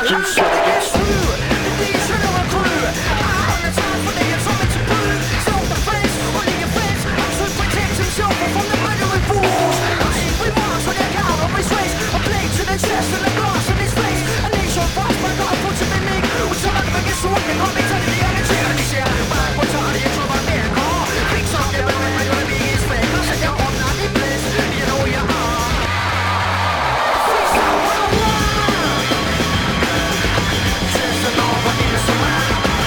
Who's trying to get through? The D's are no crew. On the times when they have something to prove. Self-defense, only your friends. To protect himself from the murdering fools. We march on their cow on his waist. A blade to the chest and a glass in his face. A nation fast, my God, put him in me. With some of them against the one, they can't be telling the energy. And this year, man, what's all the intro about their car? Fix up your man, I'm gonna be his friend. I said you're on that in place. You know you are. Fix up what I want. Just another innocent man.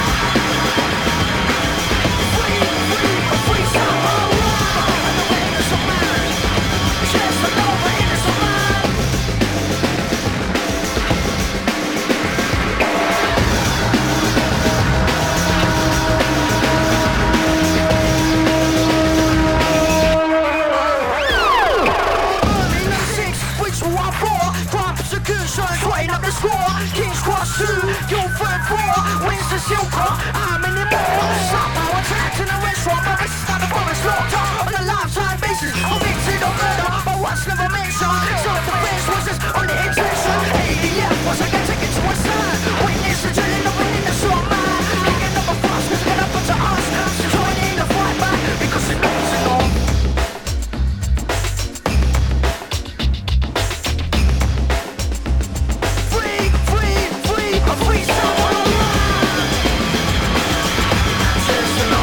Free up what I want. Another innocent man. Just another innocent man. Early 96, which will I for? Crime persecution, sweating up the score. King's Cross 2, you'll 4, wins the silver. I'm